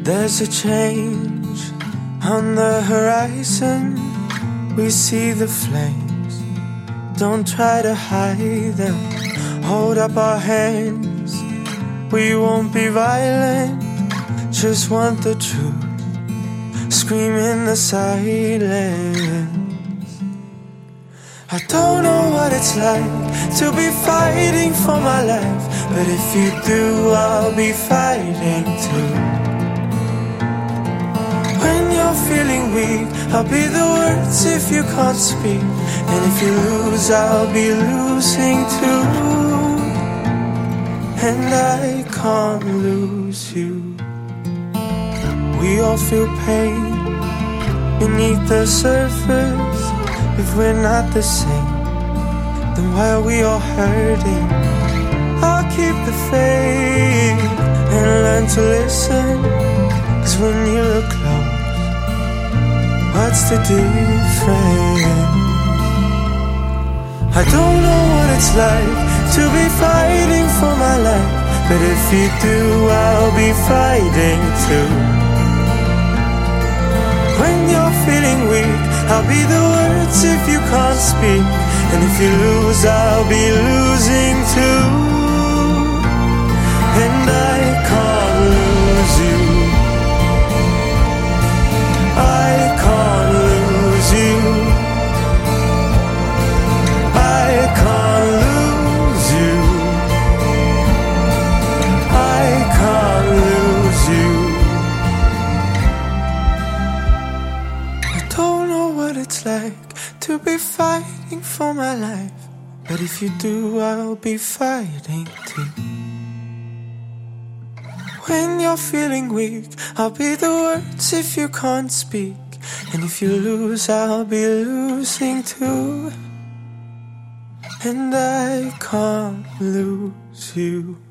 There's a change on the horizon. We see the flames. Don't try to hide them. Hold up our hands. We won't be violent. Just want the truth. Scream in the silence. I don't know what it's like to be fighting for my life, but if you do, I'll be fighting too. When you're feeling weak, I'll be the words if you can't speak. And if you lose, I'll be losing too. And I can't lose you. We all feel pain beneath the surface. If we're not the same, then why are we all hurting? I'll keep the faith and learn to listen. 'Cause when you look close, what's the difference? I don't know what it's like to be fighting for my life, but if you do, I'll be fighting too. When you're feeling weak, I'll be the words if you can't speak. And if you lose, I'll be losing too. And I can't lose you. I can't lose you. I can't lose you. I can't lose you. I don't know what it's like to be fighting for my life, but if you do, I'll be fighting too. When you're feeling weak, I'll be the words if you can't speak. And if you lose, I'll be losing too. And I can't lose you.